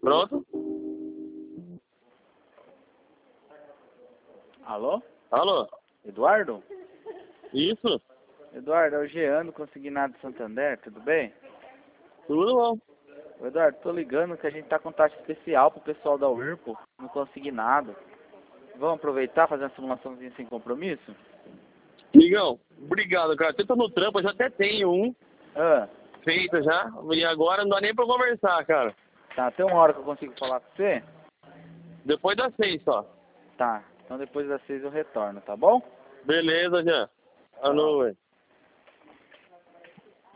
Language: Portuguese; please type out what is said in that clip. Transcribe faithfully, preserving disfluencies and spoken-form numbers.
Pronto? Alô? Alô? Eduardo? Isso? Eduardo, é o Jean do Consignado de Santander, tudo bem? Tudo bom. Ô, Eduardo, tô ligando que a gente tá com taxa especial pro pessoal da Whirlpool no Consignado. Vamos aproveitar e fazer uma simulaçãozinha sem compromisso? Migão, obrigado, cara. Você tá no trampo, eu já até tenho um Ah, feito já. E agora não dá nem pra conversar, cara. tá, até uma hora que eu consigo falar com você? Depois das seis só. Tá, então depois das seis eu retorno, tá bom? Beleza, já. Alô, velho.